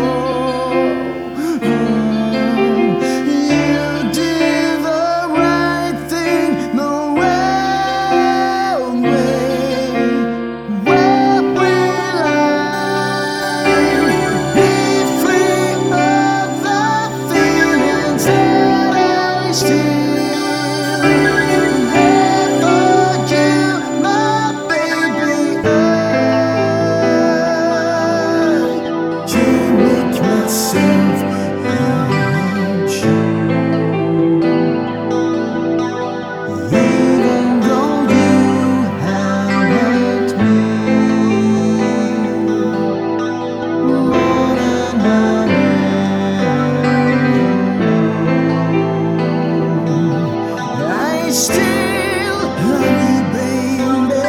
You did the right thing, the wrong way. Where will I be free of the feelings that I still have for you, my baby? I can't make myself hurt you. Even though you have hurt me more than I know, I still love you, baby.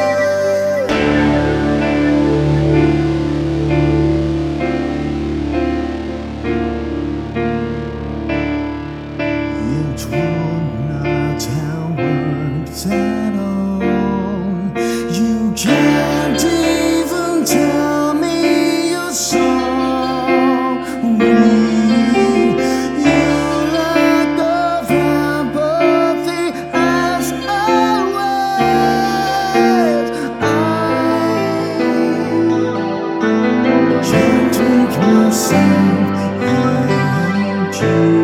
It would not have worked at all. You can't even tell me you're sorry. You lack of empathy as always. I can't make myself hurt you.